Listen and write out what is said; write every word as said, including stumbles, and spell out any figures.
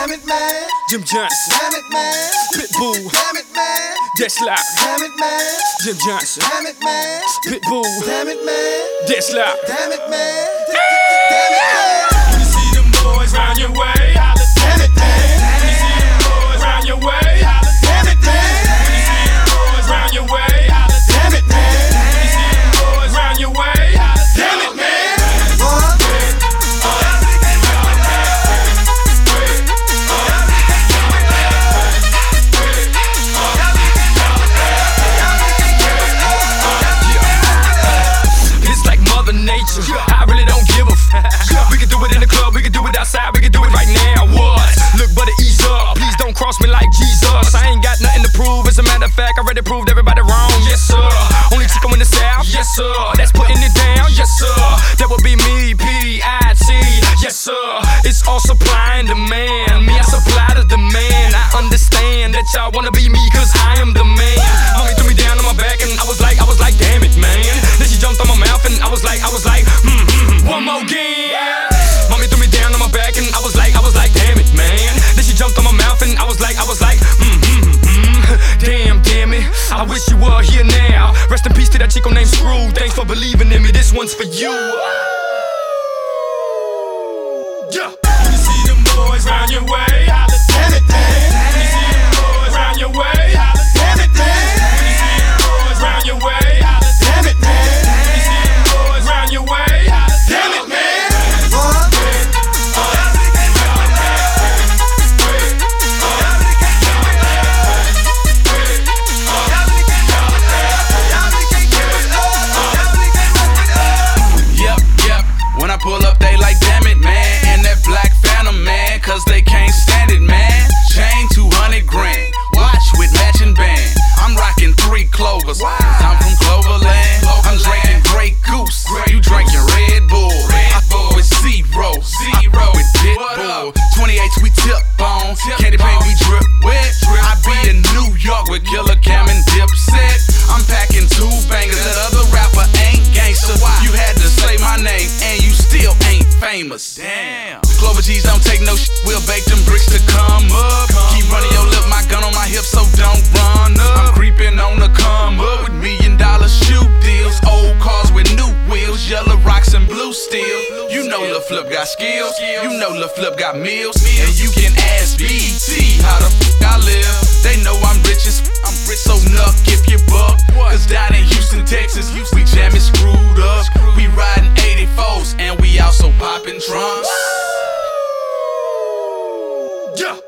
Damn it, man. Jim Johnson. Damn it, man. Pitbull. Damn it, man. That's loud. Damn it, man. Jim Johnson. Damn it, man. Pitbull. Damn it, man. That's loud. Damn it, man. Damn it, man. When you see them boys round your way, holla, Damn it, man. when you see them boys round your way, holla, Damn it, man. when you see them boys round your way, holla, Damn it, man. when you see them boys round your way, holla, Damn it, man. Boy. It's like Mother Nature. I really don't give a f. We can do it in the club, we can do it outside, we can do it right now. What? Look, buddy, ease up. Please don't cross me like Jesus. I ain't got nothing to prove. As a matter of fact, I already proved everybody wrong. Yes, sir. Only Chico in the South. Yes, sir. That's putting it down. Yes, sir. That would be me, P I T. Yes, sir. It's all supply and demand. Me, I supply the demand. I understand that y'all wanna be me, cause I am the man. Mommy threw me down on my back and I was like, I was like, damn it, man. Then she jumped on my mouth and I was like, I was like, hmm, hmm, hmm. One more again. Mommy threw me down on my back and I was like, I was like, damn it, man. Then she jumped on my mouth and I was like, I was like, hmm, hmm, hmm. Damn, damn it. I wish you were here now. Rest in peace to that Chico named Screw. Thanks for believing in me. This one's for you. Yeah. When you see them boys round your way, holla, Damn it, man. when you see them boys round your way, holla, Damn it, man. when you see them boys round your way, holla, Damn it, man. when you see them boys round your way, holla, Damn it, man. Boy. Yep, yep. When I pull up, they like, damn it, man. And that black phantom, man, cause they can't stand it, man. Chain two hundred grand. Watch with matching band. I'm rocking three clovers. I'm from Cloverland. I'm drinking Grey Goose. You drinking Red Bull. I fuck with zero. Zero with Pitbull. twenty-eights we tip on. Candy paint we drip wet. I be in New York with Killer Cam and Dipset. I'm packing two bangers. That other rapper ain't gangster. You had to say my name and you still ain't famous. Damn. Clover G's don't take no shit. We'll bake them bricks to come up. Keep running your lip, my gun on my hip, so don't run up. I'm creeping on the come up with million dollar shoe deals. Old cars with new wheels, yellow rocks and blue steel. You know Lil Flip got skills. You know Lil Flip got meals. And you can ask B T how the f I live. They know I'm rich as f- I'm rich, so nuck if you buck. Cause down in Houston, Texas, we jamming screwed up. We riding eighty-fours and we also popping trunks. yeah.